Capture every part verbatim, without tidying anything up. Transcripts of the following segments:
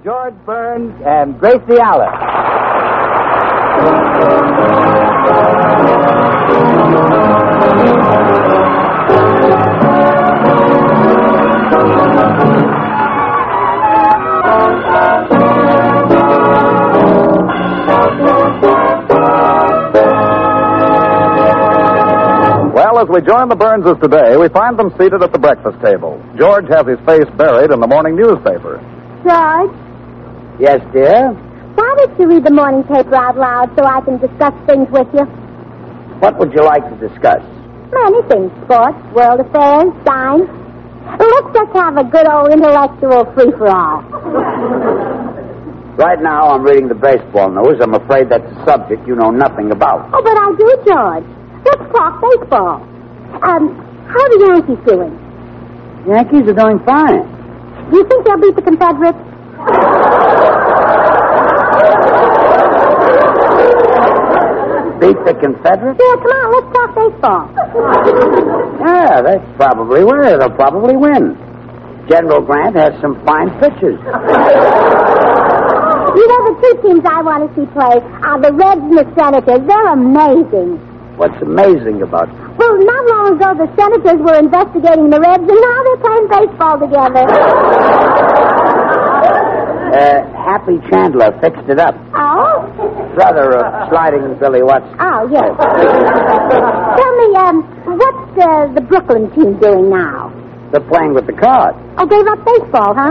George Burns and Gracie Allen. Well, as we join the Burnses today, we find them seated at the breakfast table. George has his face buried in the morning newspaper. George, Yes, dear? why don't you read the morning paper out loud so I can discuss things with you? What would you like to discuss? Many things. Sports, world affairs, science. Let's just have a good old intellectual free-for-all. Right now, I'm reading the baseball news. I'm afraid that's a subject you know nothing about. Oh, but I do, George. Let's talk baseball. Um, how are the Yankees doing? Yankees are doing fine. Do you think they'll beat the Confederates? Beat the Confederates? Yeah, come on, let's talk baseball. Yeah, they probably will. They'll probably win. General Grant has some fine pitchers. You know, the two teams I want to see play are the Reds and the Senators. They're amazing. What's amazing about them? Well, not long ago, the Senators were investigating the Reds, and now they're playing baseball together. Uh, Happy Chandler fixed it up. Oh? Brother of Sliding Billy Watson. Oh, yes. Tell me, um, what's uh, the Brooklyn team doing now? They're playing with the Cards. Oh, gave up baseball, huh?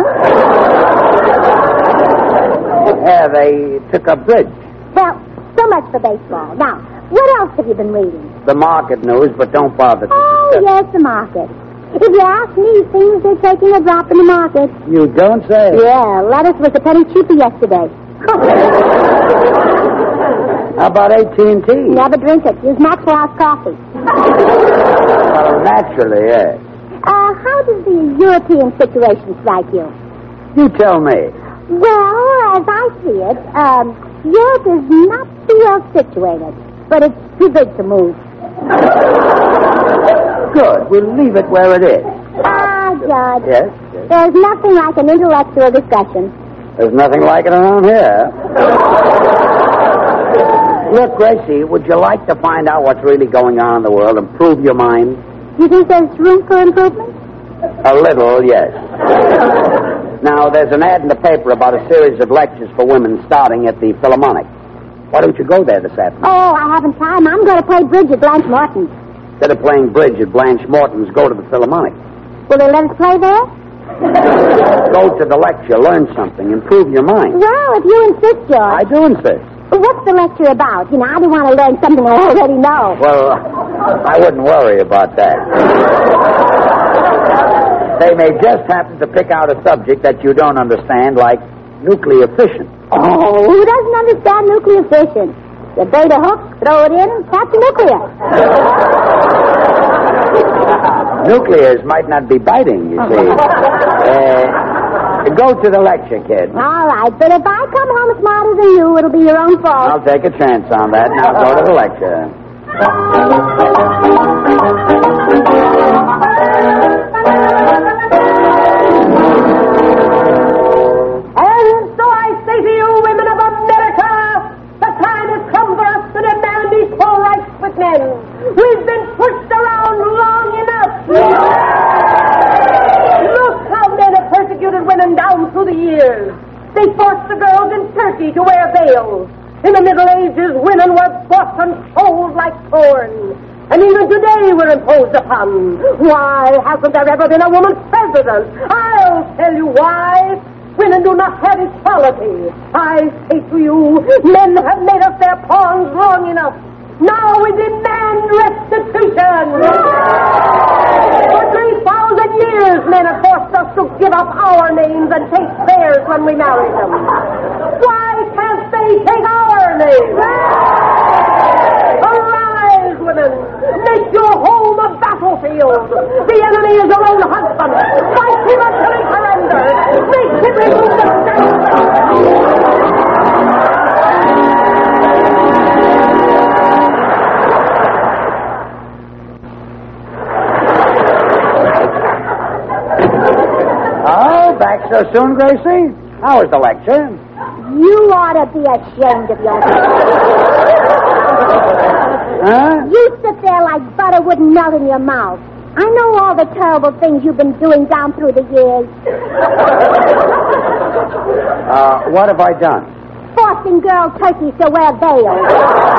Yeah, they took up bridge. Well, so much for baseball. Now, what else have you been reading? The market news, but don't bother to Oh, discuss. yes, the market. If you ask me, things are taking a drop in the market. You don't say. Yeah, lettuce was a penny cheaper yesterday. How about A T and T? Never drink it. Use Maxwell's coffee. Well, naturally, yes. Uh, how does the European situation strike you? You tell me. Well, as I see it, um, Europe is not too well situated, but it's too big to move. Good. We'll leave it where it is. Ah, Judge. Yes, yes. There's nothing like an intellectual discussion. There's nothing like it around here. Look, Gracie, would you like to find out what's really going on in the world, improve your mind? You think there's room for improvement? A little, yes. Now, there's an ad in the paper about a series of lectures for women starting at the Philharmonic. Why don't you go there this afternoon? Oh, I haven't time. I'm going to play bridge at Blanche Morton's. Instead of playing bridge at Blanche Morton's, go to the Philharmonic. Will they let us play there? Go to the lecture, learn something, improve your mind. Well, if you insist, George. I do insist. What's the lecture about? You know, I don't want to learn something I already know. Well, I wouldn't worry about that. They may just happen to pick out a subject that you don't understand, like nuclear fission. Oh, who doesn't understand nuclear fission? You bait a hook, throw it in, catch nuclear. Nuclears might not be biting, you see. Uh, go to the lecture, kid. All right, but if I come home smarter than you, it'll be your own fault. I'll take a chance on that. Now go to the lecture. And so I say to you, women of America, the time has come for us to demand equal rights with men. We've been pushed around long enough. Look how men have persecuted women down through the years. They forced the girls in Turkey to wear veils. In the Middle Ages, women were bought and sold like corn. And even today we're imposed upon. Why hasn't there ever been a woman president? I'll tell you why. Women do not have equality. I say to you, men have made us their pawns long enough. Now we demand restitution. For three thousand years, men have forced us to give up our names and take theirs when we marry them. Why can't they take our names? Arise, women. Make your home a battlefield. The enemy is your own husband. Fight him until he surrenders. Make him remove the stand. Oh, back so soon, Gracie? How was the lecture? You ought to be ashamed of yourself. Huh? You sit there like butter wouldn't melt in your mouth. I know all the terrible things you've been doing down through the years. Uh, what have I done? Forcing girl turkeys to wear veils.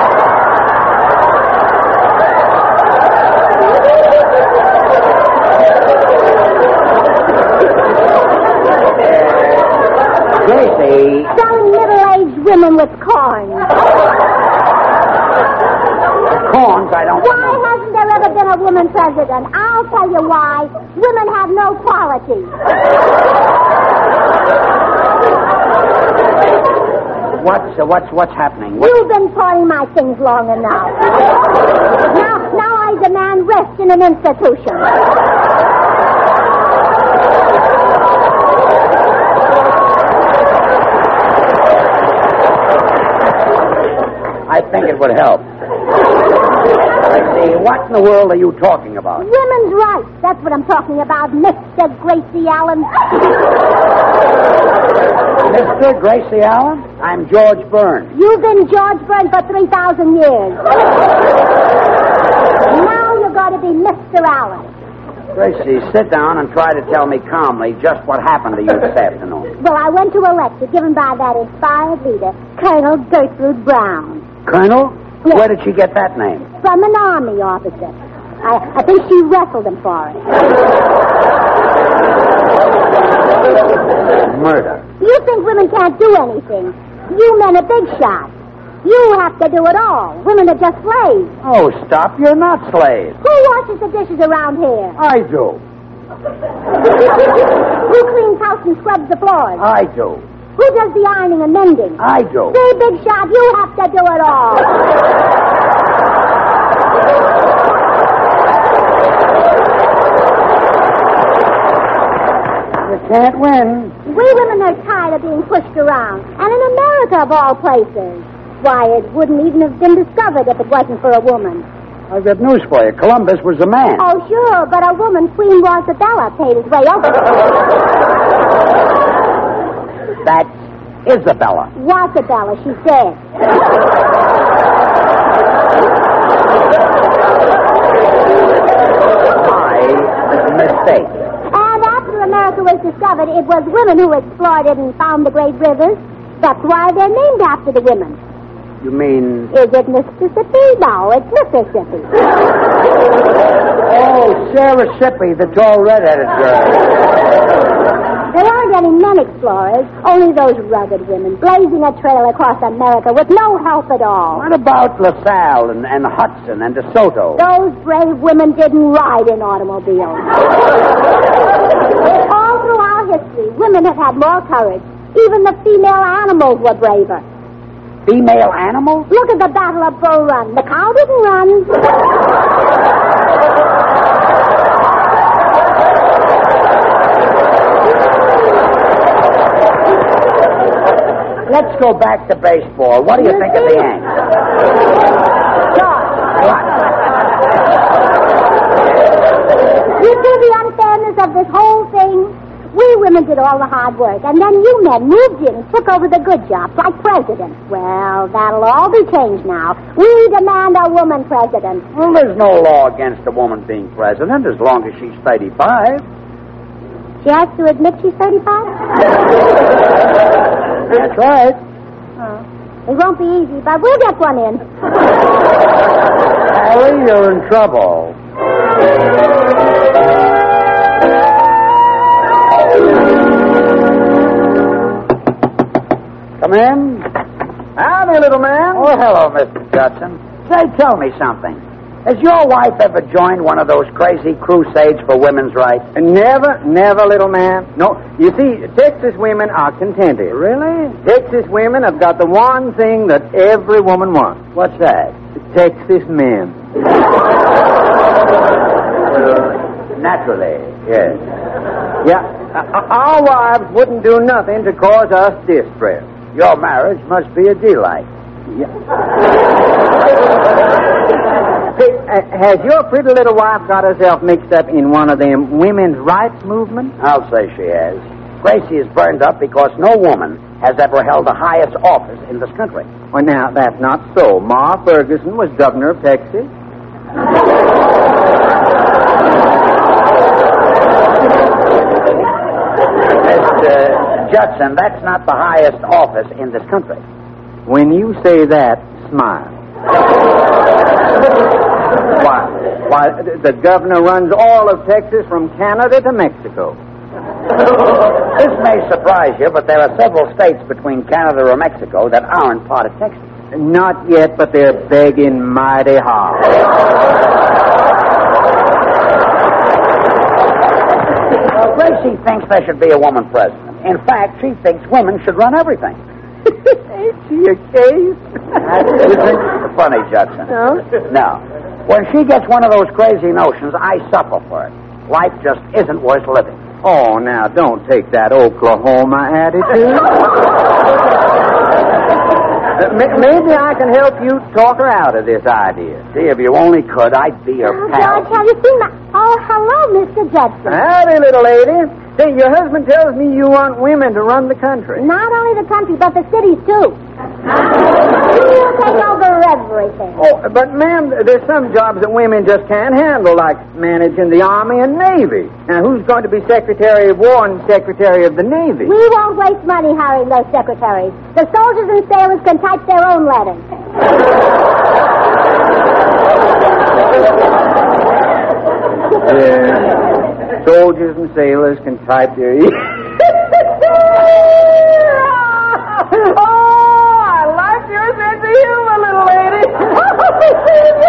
Gracie. Selling middle-aged women with corn. Corns, I don't Why know. hasn't there ever been a woman president? I'll tell you why. Women have no quality. What's, uh, what's, what's happening? What? You've been pawning my things long enough. Now, now I demand rest in an institution. I think it would help. Gracie, what in the world are you talking about? Women's rights. That's what I'm talking about, Mister Gracie Allen. Mister Gracie Allen? I'm George Burns. You've been George Burns for three thousand years. Now you've got to be Mister Allen. Gracie, sit down and try to tell me calmly just what happened to you this afternoon. Well, I went to a lecture given by that inspired leader, Colonel Gertrude Brown. Colonel? Yes. Where did she get that name? From an army officer. I, I think she wrestled him for it. Murder. You think women can't do anything. You men are big shots. You have to do it all. Women are just slaves. Oh, stop. You're not slaves. Who washes the dishes around here? I do. Who cleans house and scrubs the floors? I do. Who does the ironing and mending? I do. See, big shot, you have to do it all. You can't win. We women are tired of being pushed around. And in America, of all places. Why, it wouldn't even have been discovered if it wasn't for a woman. I've got news for you. Columbus was a man. Oh, sure, but a woman, Queen Rosabella, paid his way over. That's Isabella. Rosabella, she's dead. My mistake. And after America was discovered, it was women who explored it and found the great rivers. That's why they're named after the women. You mean... Is it Mississippi? No, it's Mississippi. Oh, Sarah Shippey, the tall red-headed girl. There aren't any men explorers, only those rugged women blazing a trail across America with no help at all. What about LaSalle and, and Hudson and DeSoto? Those brave women didn't ride in automobiles. All through our history, women have had more courage. Even the female animals were braver. Female animals? Look at the Battle of Bull Run. The cow didn't run. Let's go back to baseball. What do you, You think see? of the Yanks? What? You see the unfairness of this whole thing? We women did all the hard work, and then you men moved in and took over the good jobs, like president. Well, that'll all be changed now. We demand a woman president. Well, there's no law against a woman being president as long as she's thirty-five. She has to admit she's thirty-five? That's right. Oh. It won't be easy, but we'll get one in. Harry, you're in trouble. Come in. Howdy, little man. Oh, hello, Mister Judson. Say, tell me something. Has your wife ever joined one of those crazy crusades for women's rights? Never, never, little man. No, you see, Texas women are contented. Really? Texas women have got the one thing that every woman wants. What's that? Texas men. Naturally, yes. Yeah, uh, our wives wouldn't do nothing to cause us distress. Your marriage must be a delight. Yeah. Say, uh, has your pretty little wife got herself mixed up in one of them women's rights movements? I'll say she has. Gracie is burned up because no woman has ever held the highest office in this country. Well, now, that's not so. Ma Ferguson was governor of Texas. Mister Judson, that's not the highest office in this country. When you say that, smile. Why, why, the governor runs all of Texas from Canada to Mexico. This may surprise you, but there are several states between Canada and Mexico that aren't part of Texas. Not yet, but they're begging mighty hard. Well, Gracie thinks there should be a woman president. In fact, she thinks women should run everything. Ain't she a case? That isn't funny, Judson. No? No. When she gets one of those crazy notions, I suffer for it. Life just isn't worth living. Oh, now, don't take that Oklahoma attitude. uh, m- maybe I can help you talk her out of this idea. See, if you only could, I'd be your Oh, pal. George, have you seen my... Oh, hello, Mister Judson. Howdy, little lady. Say, your husband tells me you want women to run the country. Not only the country, but the cities, too. You take over everything. Oh, but, ma'am, there's some jobs that women just can't handle, like managing the Army and Navy. Now, who's going to be Secretary of War and Secretary of the Navy? We won't waste money hiring those secretaries. The soldiers and sailors can type their own letters. Yeah. Soldiers and sailors can type their... Oh, I like your sense of humor, little lady.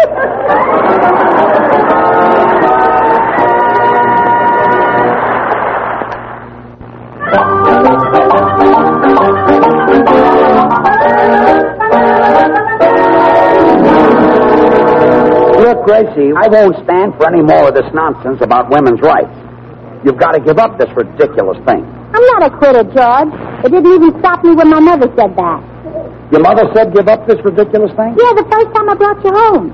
Look, Gracie, I won't stand for any more of this nonsense about women's rights. You've got to give up this ridiculous thing. I'm not a quitter, George. It didn't even stop me when my mother said that. Your mother said give up this ridiculous thing? Yeah, the first time I brought you home.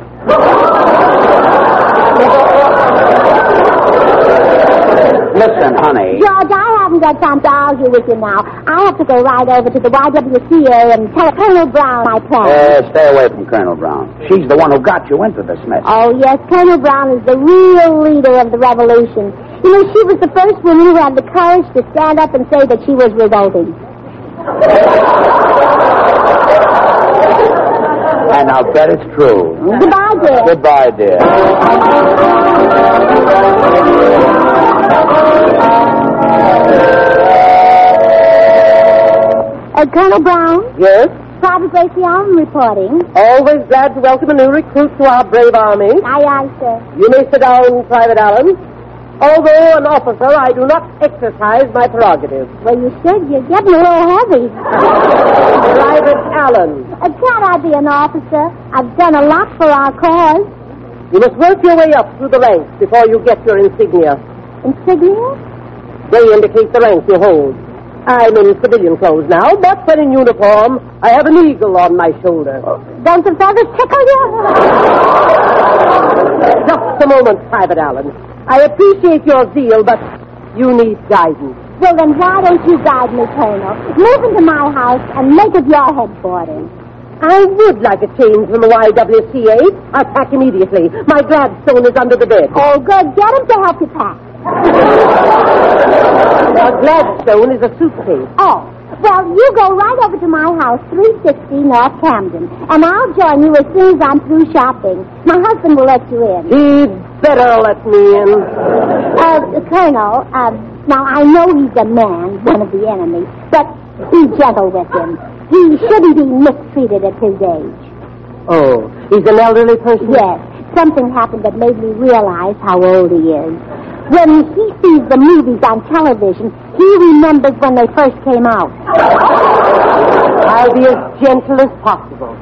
Listen, honey. George, I haven't got time to argue with you now. I have to go right over to the Y W C A and tell Colonel Brown my plan. Uh, stay away from Colonel Brown. She's the one who got you into this mess. Oh, yes, Colonel Brown is the real leader of the revolution. You know, she was the first woman who had the courage to stand up and say that she was revolting. And I'll bet it's true. Goodbye, dear. Goodbye, dear. Uh, Colonel Brown? Yes? Private Gracie Allen reporting. Always glad to welcome a new recruit to our brave army. Aye, aye, sir. You may sit down, Private Allen. Although an officer, I do not exercise my prerogative. Well, you should. You're getting a little heavy. Private Allen, Uh, can't I be an officer? I've done a lot for our cause. you must work your way up through the ranks before you get your insignia. Insignia? They indicate the rank you hold. I'm in civilian clothes now, but when in uniform, I have an eagle on my shoulder. Don't the feathers tickle you? Just a moment, Private Allen. I appreciate your zeal, but you need guidance. Well, then why don't you guide me, Colonel? Move into my house and make it your headquarters. I would like a change from the Y W C A. I'll pack immediately. My Gladstone is under the bed. Oh, good. Get him to help you pack. A Gladstone is a suitcase. Oh, well, you go right over to my house, three sixty North Camden, and I'll join you as soon as I'm through shopping. My husband will let you in. He'd better let me in. Uh, Colonel, uh, now I know he's a man, one of the enemy, but be gentle with him. He shouldn't be mistreated at his age. Oh, he's an elderly person? Yes, something happened that made me realize how old he is. When he sees the movies on television, he remembers when they first came out. I'll be as gentle as possible.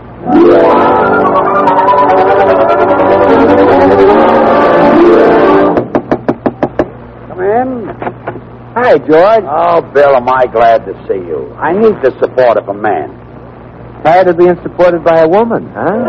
Come in. Hi, George. Oh, Bill, am I glad to see you. I need the support of a man. Tired of being supported by a woman, huh?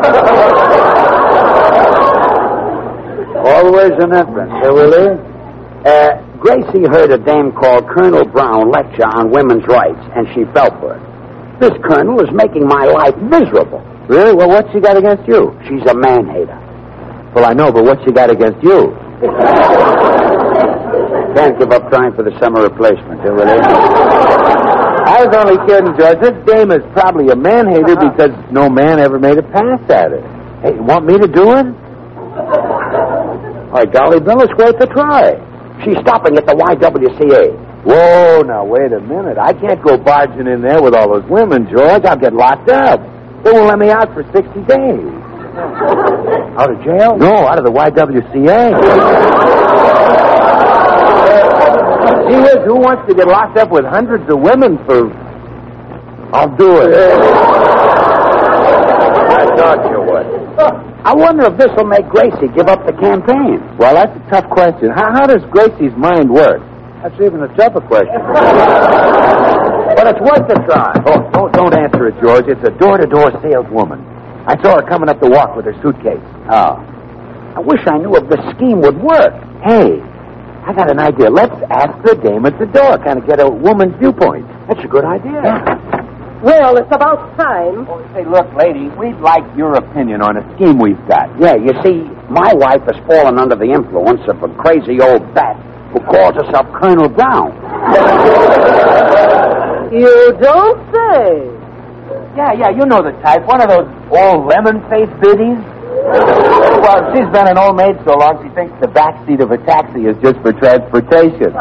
Always an entrance, huh, Willie? Uh, Gracie heard a dame called Colonel Brown lecture on women's rights, and she fell for it. This colonel is making my life miserable. Really? Well, what's she got against you? She's a man-hater. Well, I know, but what's she got against you? Can't give up trying for the summer replacement, do we? I was only kidding, George. This dame is probably a man-hater because no man ever made a pass at her. Hey, you want me to do it? By golly, Bill, it's worth a try. She's stopping at the Y W C A. Whoa, now, wait a minute. I can't go barging in there with all those women, George. I'll get locked up. They won't let me out for sixty days. Out of jail? No, out of the Y W C A. Gee whiz, who wants to get locked up with hundreds of women for... I'll do it. I thought you would. I wonder if this will make Gracie give up the campaign. Well, that's a tough question. How, how does Gracie's mind work? That's even a tougher question. But it's worth a try. Oh, don't, don't answer it, George. It's a door-to-door saleswoman. I saw her coming up the walk with her suitcase. Oh. I wish I knew if the scheme would work. Hey, I got an idea. Let's ask the dame at the door, kind of get a woman's viewpoint. That's a good idea. Yeah. Well, it's about time. Oh, say, look, lady, we'd like your opinion on a scheme we've got. Yeah, you see, my wife has fallen under the influence of a crazy old bat who calls herself Colonel Brown. You don't say. Yeah, yeah, you know the type. One of those old lemon-faced biddies. Well, she's been an old maid so long she thinks the back seat of a taxi is just for transportation.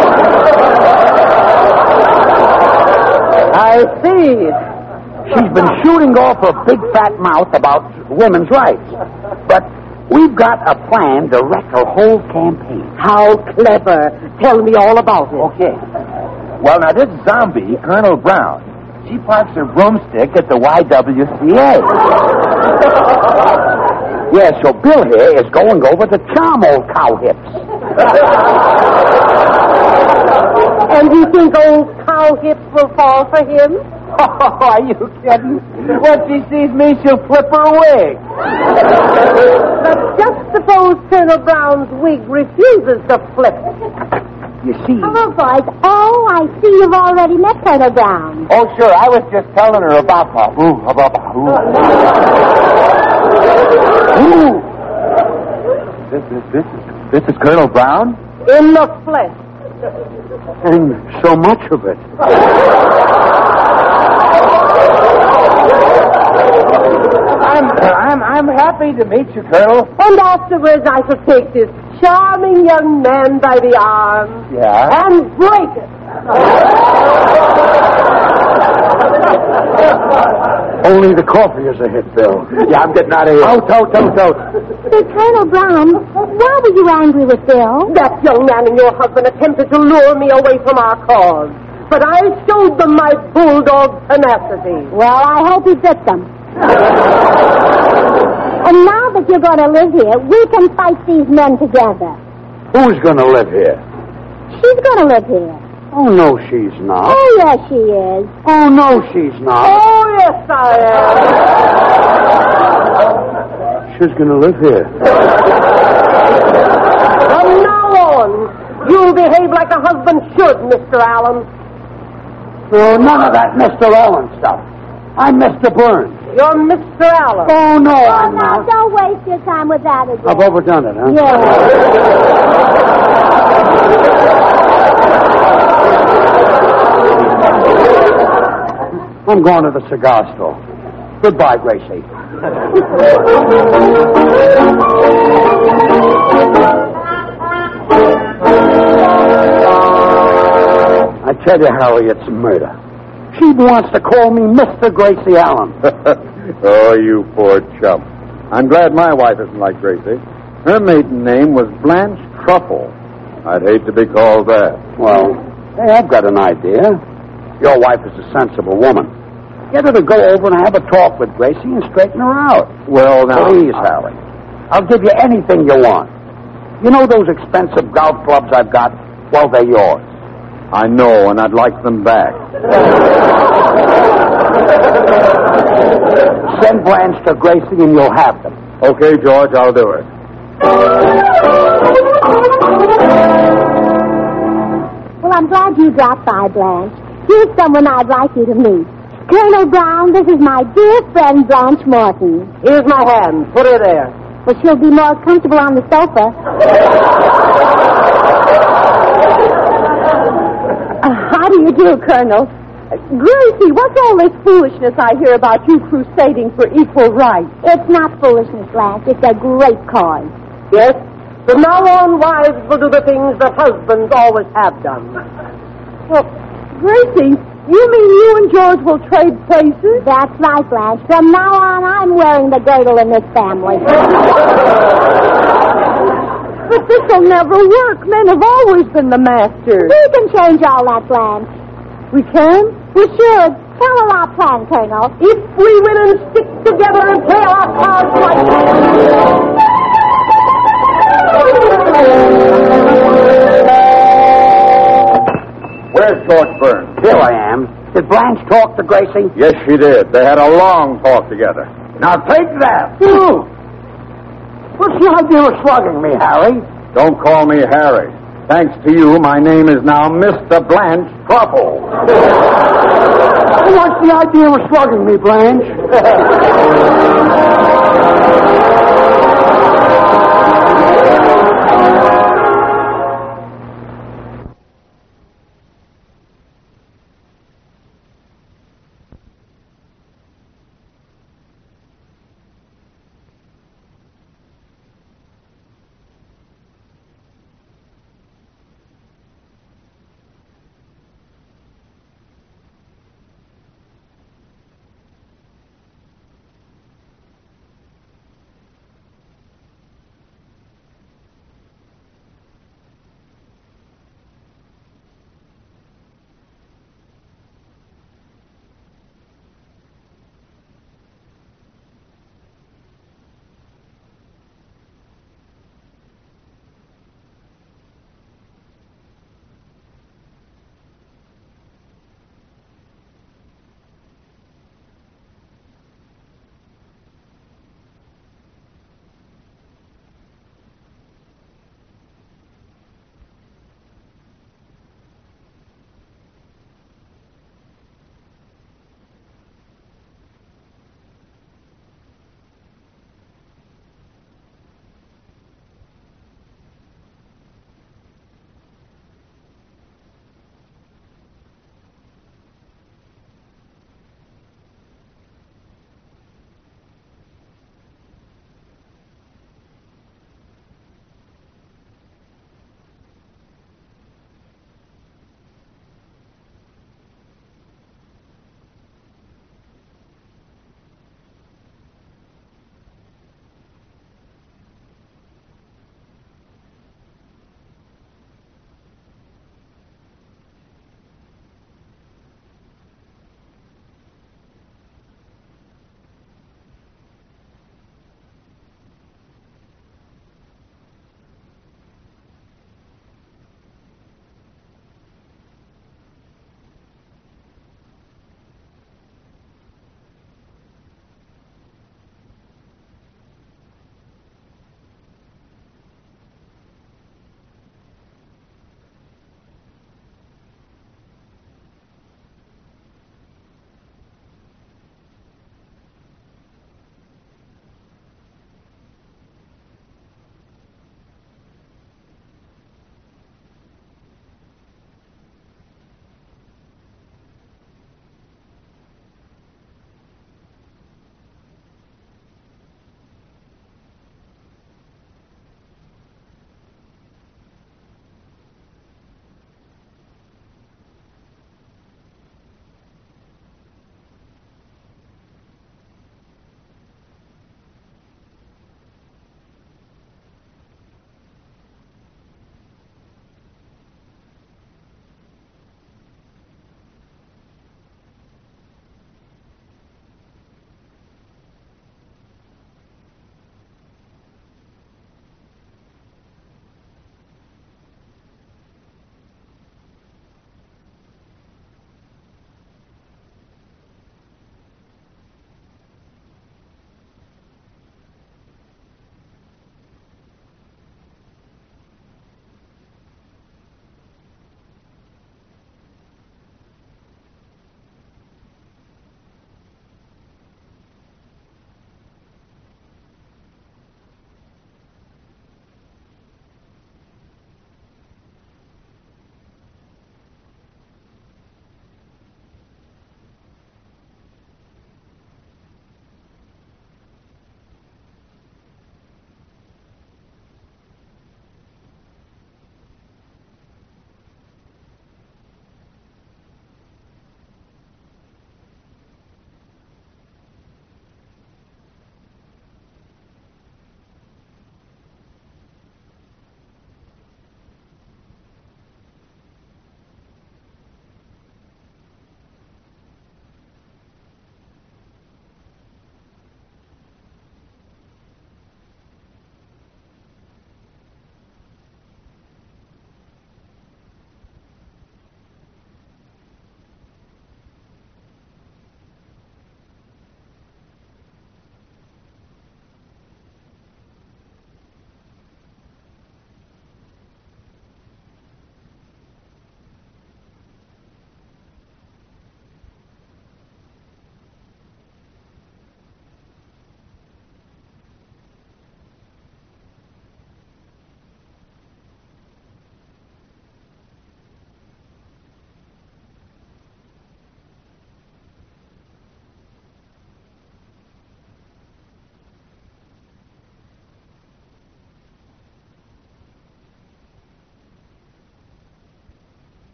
I see. She's been shooting off her big fat mouth about women's rights. But we've got a plan to wreck her whole campaign. How clever. Tell me all about it. Okay. Well, now, this zombie, Colonel Brown, she parks her broomstick at the Y W C A. Yeah, so Bill here is going over to charm old cow hips. And you think old cow hips will fall for him? Oh, are you kidding? When she sees me, she'll flip her wig. But just suppose Colonel Brown's wig refuses to flip. You see... Hello, boys. Oh, I see you've already met Colonel Brown. Oh, sure. I was just telling her about her. Ooh, about her. Ooh. This is, this is, this is Colonel Brown? In the flesh. And so much of it. I'm, I'm, I'm happy to meet you, Colonel. And afterwards I shall take this charming young man by the arm. Yeah? And break it. Only the coffee is a hit, Bill. Yeah, I'm getting out of here. Out, out, out, out. Sir Colonel Brown, why were you angry with Bill? That young man and your husband attempted to lure me away from our cause. But I showed them my bulldog tenacity. Well, I hope he bit them. And now that you're going to live here, we can fight these men together. Who's going to live here? She's going to live here. Oh, no, she's not. Oh, yes, she is. Oh, no, she's not. Oh, yes, I am. She's going to live here. From now on, you'll behave like a husband should, Mister Allen. No, none of that Mister Allen stuff. I'm Mister Burns. You're Mister Allen. Oh, no, Oh, I'm now, not. don't waste your time with that again. I've overdone it, huh? Yeah. I'm going to the cigar store. Goodbye, Gracie. I tell you, Harry, it's murder. She wants to call me Mister Gracie Allen. Oh, you poor chump. I'm glad my wife isn't like Gracie. Her maiden name was Blanche Truffle. I'd hate to be called that. Well, hey, I've got an idea. Your wife is a sensible woman. Get her to go over and have a talk with Gracie and straighten her out. Well, now... Please, Harry. I'll give you anything you want. You know those expensive golf clubs I've got? Well, they're yours. I know, and I'd like them back. Send Blanche to Gracie and you'll have them. Okay, George, I'll do it. you dropped by, Blanche. Here's someone I'd like you to meet. Colonel Brown, this is my dear friend, Blanche Morton. Here's my hand. Put her there. Well, she'll be more comfortable on the sofa. Uh, how do you do, Colonel? Uh, Gracie, what's all this foolishness I hear about you crusading for equal rights? It's not foolishness, Blanche. It's a great cause. Yes? From now on, wives will do the things that husbands always have done. Well, Gracie, you mean you and George will trade places? That's right, Blanche. From now on, I'm wearing the girdle in this family. But this'll never work. Men have always been the masters. We can change all that, Blanche. We can? We should. Tell her our plan, Colonel. If we women stick together and play our cards right. Where's George Burns? Here I am. Did Blanche talk to Gracie? Yes, she did. They had a long talk together. Now take that. What's the idea of slugging me, Harry? Don't call me Harry. Thanks to you, my name is now Mister Blanche Truffle. What's the idea of slugging me, Blanche?